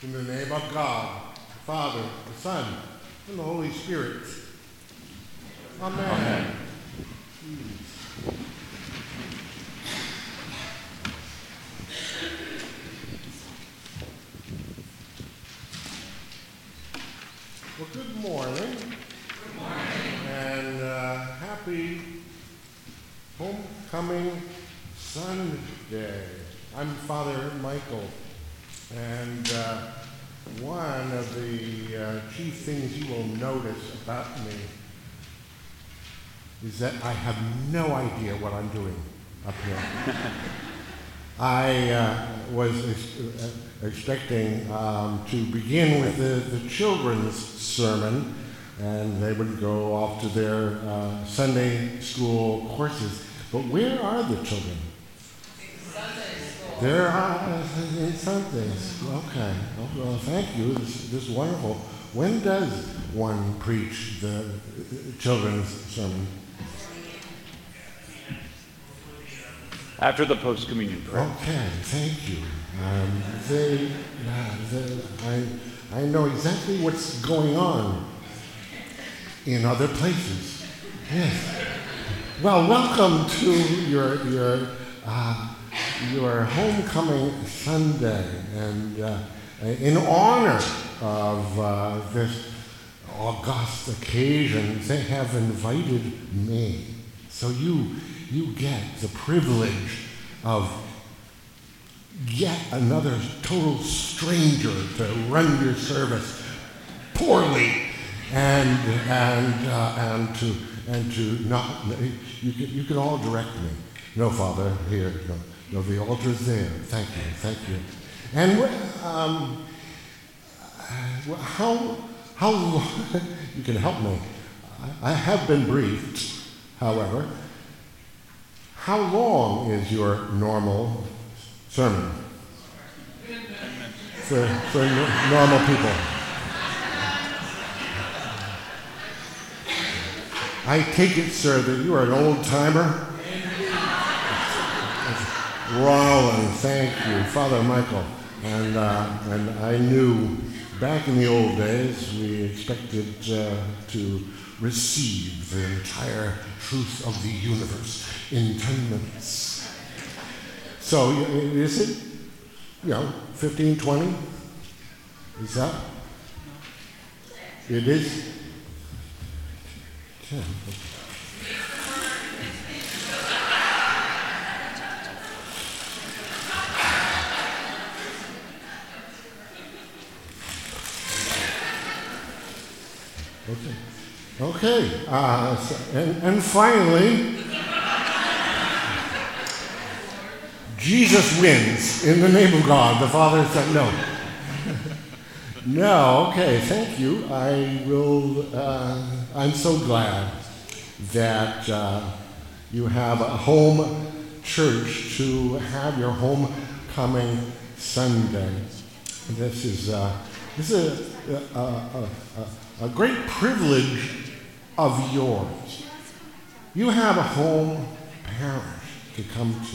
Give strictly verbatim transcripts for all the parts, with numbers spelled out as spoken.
In the name of God, the Father, the Son, and the Holy Spirit. Amen. Amen. Well, good morning. Good morning. And uh, happy Homecoming Sunday. I'm Father Michael. And uh, one of the uh, chief things you will notice about me is that I have no idea what I'm doing up here. I uh, was ex- uh, expecting um, to begin with the, the children's sermon, and they would go off to their uh, Sunday school courses. But where are the children? There are in Sundays. Okay. Oh, well, thank you. This, this is wonderful. When does one preach the children's sermon? After the post-communion prayer. Okay. Thank you. Um, they, uh, they, I, I know exactly what's going on in other places. Yes. Well, welcome to your your. Uh, Your Homecoming Sunday, and uh, in honor of uh, this august occasion, they have invited me. So you you get the privilege of yet another total stranger to run your service poorly, and and uh, and to and to not you can you can all direct me. No, Father, here. No. No, the altar's there. Thank you, thank you. And um, how how long, you can help me. I have been briefed, however. How long is your normal sermon for for normal people? I take it, sir, that you are an old timer. Roland, thank you, Father Michael. And uh, and I knew back in the old days we expected uh, to receive the entire truth of the universe in ten minutes. So is it, you know, fifteen, twenty? Is that? It is? ten. Okay. Okay. Uh, so, and, and finally, Jesus wins in the name of God. The Father said no. No. Okay. Thank you. I will. Uh, I'm so glad that uh, you have a home church to have your homecoming Sunday. This is uh, this is a. a, a, a A great privilege of yours. You have a home parish to come to.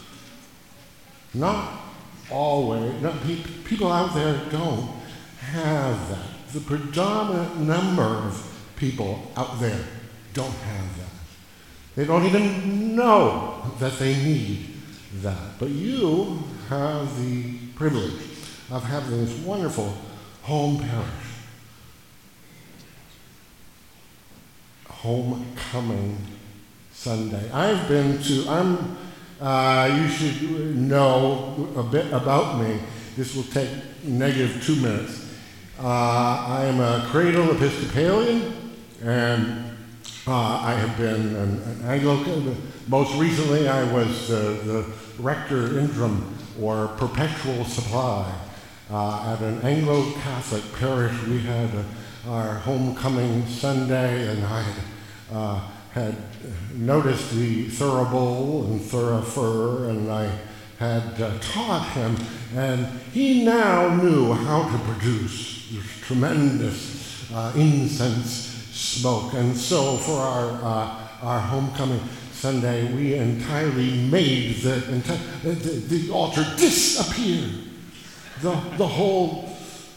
Not always, not pe- people out there don't have that. The predominant number of people out there don't have that. They don't even know that they need that. But you have the privilege of having this wonderful home parish. Homecoming Sunday. I've been to, I'm, uh, you should know a bit about me. This will take negative two minutes. Uh, I am a cradle Episcopalian, and uh, I have been an, an Anglican. Most recently, I was uh, the rector interim, or perpetual supply, uh, at an Anglo-Catholic parish. We had a, our homecoming Sunday, and I had Uh, had noticed the thurible and thurifer, and I had uh, taught him, and he now knew how to produce this tremendous uh, incense smoke. And so for our uh, our homecoming Sunday, we entirely made the, enti- the, the altar disappear. The, the whole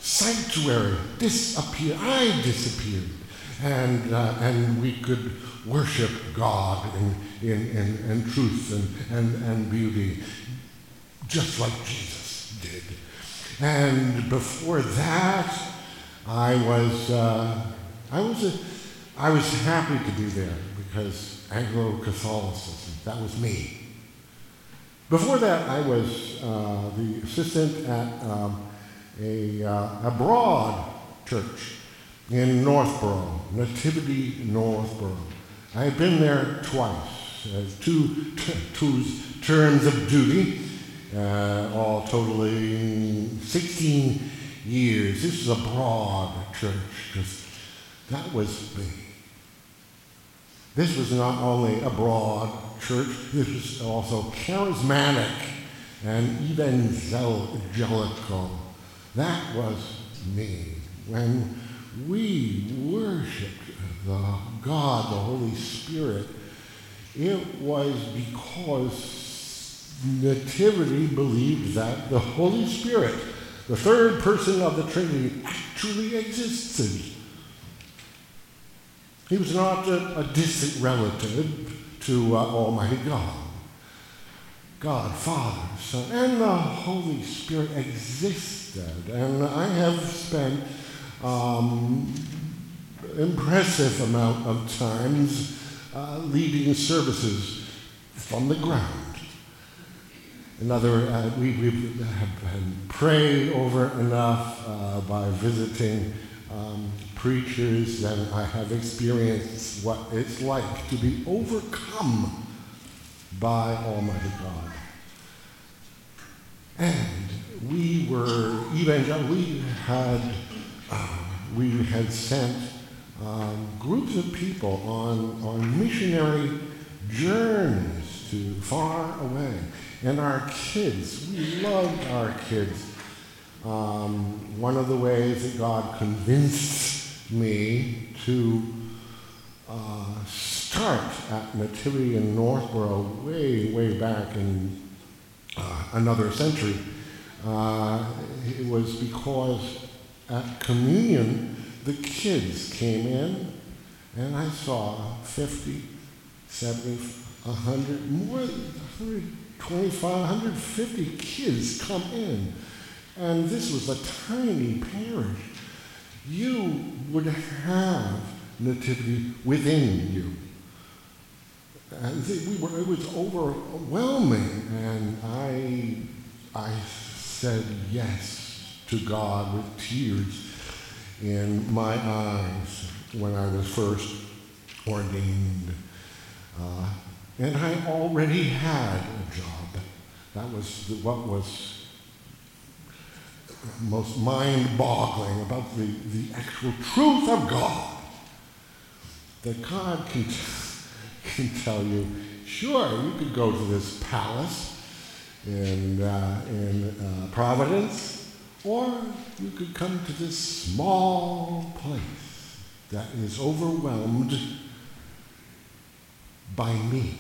sanctuary disappeared. I disappeared. And, uh, and we could worship God in, in, in, in truth and, and, and beauty, just like Jesus did. And before that, I was, uh, I was, a, I was happy to be there because Anglo-Catholicism, that was me. Before that, I was uh, the assistant at um, a, uh, a broad church in Northborough, Nativity Northborough. I had been there twice, as two, t- two terms of duty, uh, all totaling sixteen years. This is a broad church, because that was me. This was not only a broad church, this was also charismatic and evangelical. That was me. When we worshiped the God, the Holy Spirit, it was because Nativity believed that the Holy Spirit, the third person of the Trinity, actually existed. He was not a, a distant relative to uh, Almighty God. God, Father, Son, and the Holy Spirit existed. And I have spent um, impressive amount of times uh, leading services from the ground. Another, uh, we, we have been prayed over enough uh, by visiting um, preachers, and I have experienced what it's like to be overcome by Almighty God. And we were evangelical. We had uh, we had sent um, groups of people on on missionary journeys to far away, and our kids. We loved our kids. Um, one of the ways that God convinced me to uh, start at Nativity in Northborough way, way back in uh, another century, uh, it was because at communion the kids came in, and I saw fifty, seventy, one hundred, more than one hundred twenty-five, one hundred fifty kids come in. And this was a tiny parish. You would have Nativity within you. And we were, it was overwhelming, and I, I said yes to God with tears in my eyes when I was first ordained. Uh, and I already had a job. That was the, what was most mind-boggling about the, the actual truth of God. That God can, can tell you, sure, you could go to this palace in, uh, in uh, Providence, or you could come to this small place that is overwhelmed by me.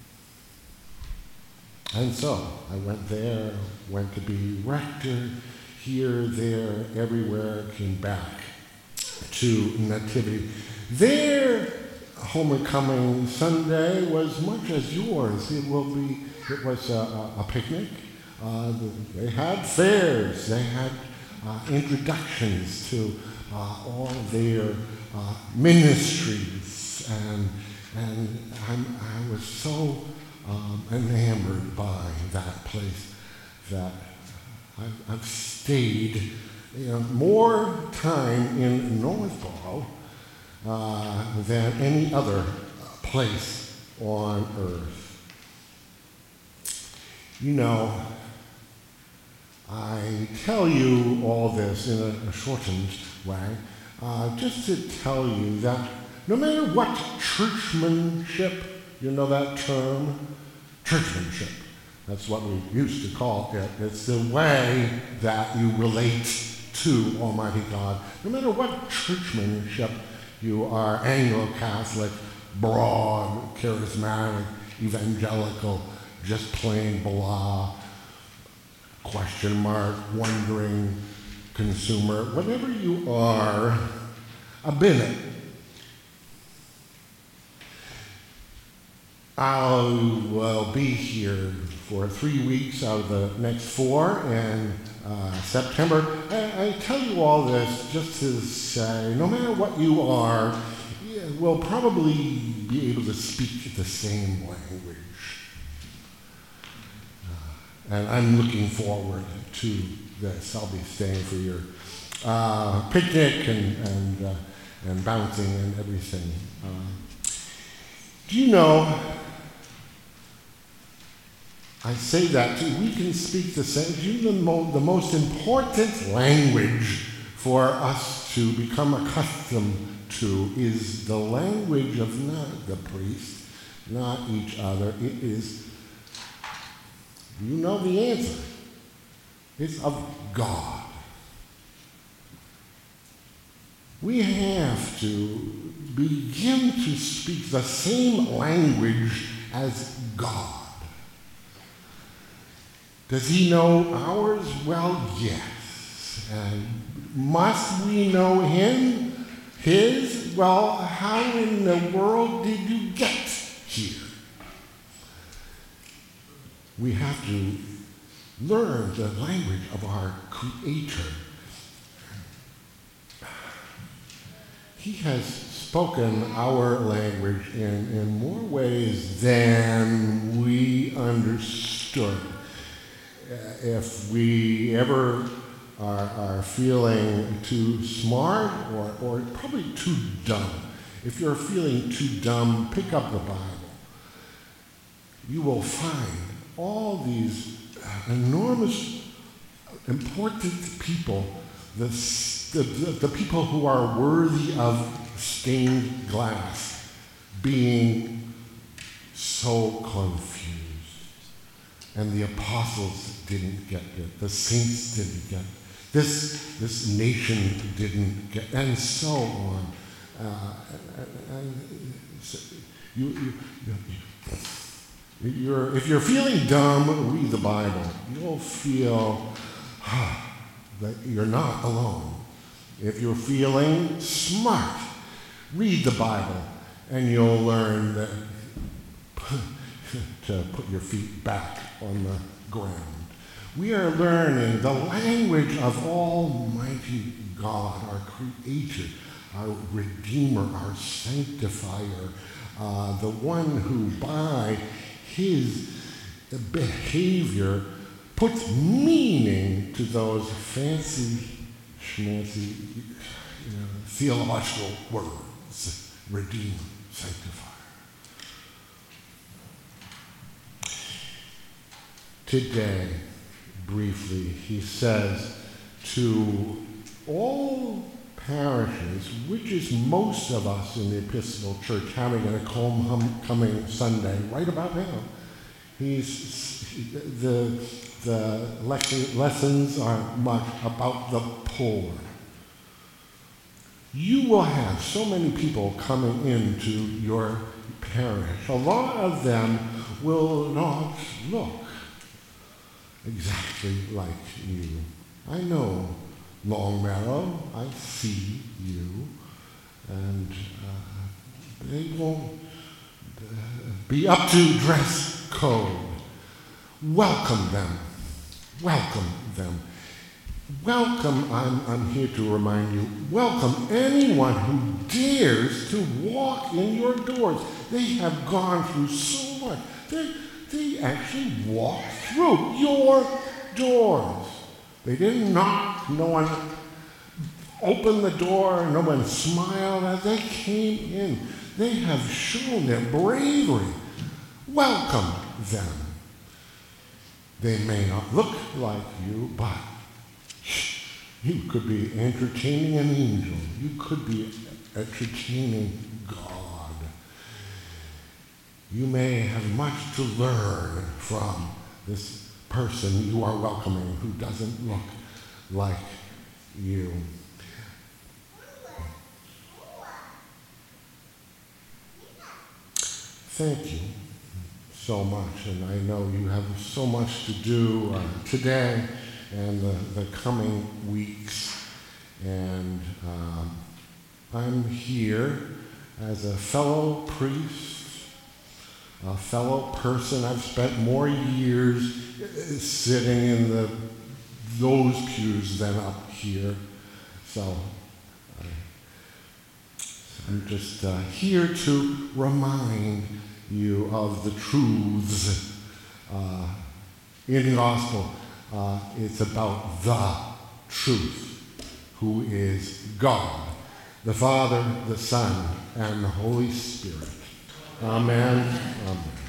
And so I went there, went to be rector, here, there, everywhere, came back to Nativity. Their homecoming Sunday was much as yours. It will be. It was a, a, a picnic. Uh, they had fairs. They had uh, introductions to uh, all their uh, ministries, and and I'm, I was so um, enamored by that place that I've, I've stayed, you know, more time in Northborough uh, than any other place on earth. You know, I tell you all this in a, a shortened way, uh, just to tell you that no matter what churchmanship, you know that term, churchmanship. That's what we used to call it. It's the way that you relate to Almighty God. No matter what churchmanship you are, Anglo-Catholic, broad, charismatic, evangelical, just plain blah, question mark, wondering, consumer, whatever you are, a Bennett. I will be here for three weeks out of the next four in uh, September. I, I tell you all this just to say, no matter what you are, we'll probably be able to speak the same language. Uh, and I'm looking forward to this. I'll be staying for your uh, picnic and and, uh, and bouncing and everything. Uh, do you know, I say that too, we can speak the same. Do you know the, mo- the most important language for us to become accustomed to is the language of not the priest, not each other. It is, you know the answer. It's of God. We have to begin to speak the same language as God. Does he know ours? Well, yes. And must we know him? His? Well, how in the world did you get here? We have to learn the language of our Creator. He has spoken our language in, in more ways than we understood. Uh, if we ever are, are feeling too smart or, or probably too dumb, if you're feeling too dumb, pick up the Bible. You will find all these enormous, important people, the, the, the people who are worthy of stained glass, being so confused. And the apostles didn't get it. The saints didn't get it. This, this nation didn't get it, and so on. Uh, and, and so you, you, you, you're, if you're feeling dumb, read the Bible. You'll feel ah, that you're not alone. If you're feeling smart, read the Bible, and you'll learn that to put your feet back on the ground. We are learning the language of Almighty God, our Creator, our Redeemer, our Sanctifier, uh, the one who by his behavior puts meaning to those fancy, schmancy, you know, theological words, Redeemer, Sanctifier. Today, briefly, he says to all parishes, which is most of us in the Episcopal Church having a homecoming Sunday right about now. He's the the lecture, lessons are much about the poor. You will have so many people coming into your parish. A lot of them will not look exactly like you. I know Longmeadow, I see you, and uh, they won't uh, be up to dress code. Welcome them. Welcome them. Welcome, I'm, I'm here to remind you, welcome anyone who dares to walk in your doors. They have gone through so much. They, they actually walked through your doors. They didn't knock, no one opened the door, no one smiled as they came in. They have shown their bravery. Welcome them. They may not look like you, but you could be entertaining an angel. You could be entertaining God. You may have much to learn from this person you are welcoming who doesn't look like you. Thank you so much, and I know you have so much to do uh, today and the, the coming weeks. And um, I'm here as a fellow priest, a fellow person. I've spent more years sitting in the those pews than up here. So uh, I'm just uh, here to remind you of the truths uh, in the gospel. Uh, it's about the truth, who is God, the Father, the Son, and the Holy Spirit. Amen. Amen.